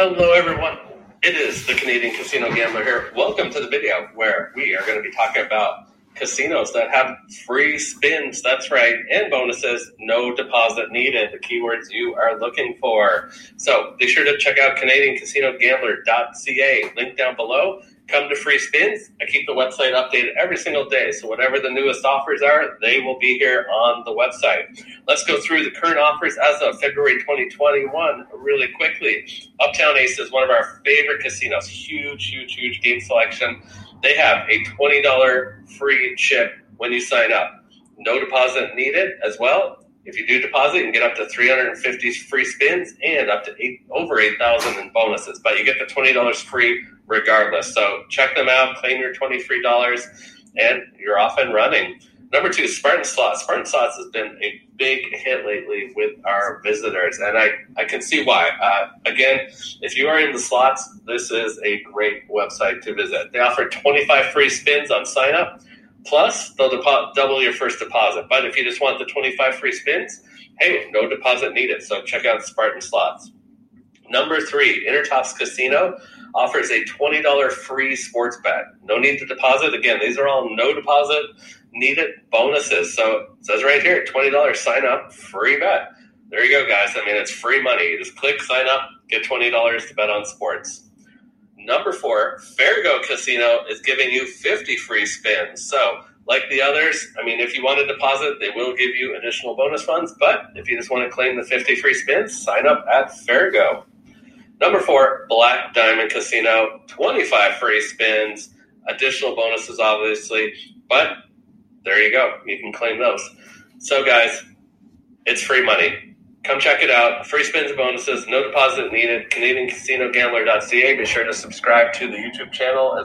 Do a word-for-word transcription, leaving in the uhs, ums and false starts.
Hello everyone, it is the Canadian Casino Gambler here. Welcome to the video where we are going to be talking about casinos that have free spins, that's right, and bonuses, no deposit needed, the keywords you are looking for. So be sure to check out Canadian Casino Gambler dot C A, link down below. Come to free spins. I keep the website updated every single day, so whatever the newest offers are, they will be here on the website. Let's go through the current offers as of February twenty twenty-one really quickly. Uptown Ace is one of our favorite casinos. Huge, huge, huge game selection. They have a twenty dollars free chip when you sign up. No deposit needed as well. If you do deposit, you can get up to three hundred fifty free spins and up to eight, over eight thousand in bonuses. But you get the twenty dollars free regardless. So check them out, claim your twenty free dollars, and you're off and running. Number two, Spartan Slots. Spartan Slots has been a big hit lately with our visitors, and I, I can see why. Uh, again, if you are in the slots, this is a great website to visit. They offer twenty-five free spins on sign up. Plus, they'll depo- double your first deposit. But if you just want the twenty-five free spins, hey, no deposit needed. So check out Spartan Slots. Number three, Intertops Casino offers a twenty dollars free sports bet. No need to deposit. Again, these are all no deposit needed bonuses. So it says right here, twenty dollars sign up, free bet. There you go, guys. I mean, it's free money. You just click sign up, get twenty dollars to bet on sports. Number four, Fairgo Casino is giving you fifty free spins. So, like the others, I mean, if you want to deposit, they will give you additional bonus funds. But if you just want to claim the fifty free spins, sign up at Fairgo. Number four, Black Diamond Casino, twenty-five free spins, additional bonuses, obviously. But there you go. You can claim those. So, guys, it's free money. Come check it out. Free spins and bonuses, no deposit needed. Canadian Casino Gambler dot C A. Be sure to subscribe to the YouTube channel.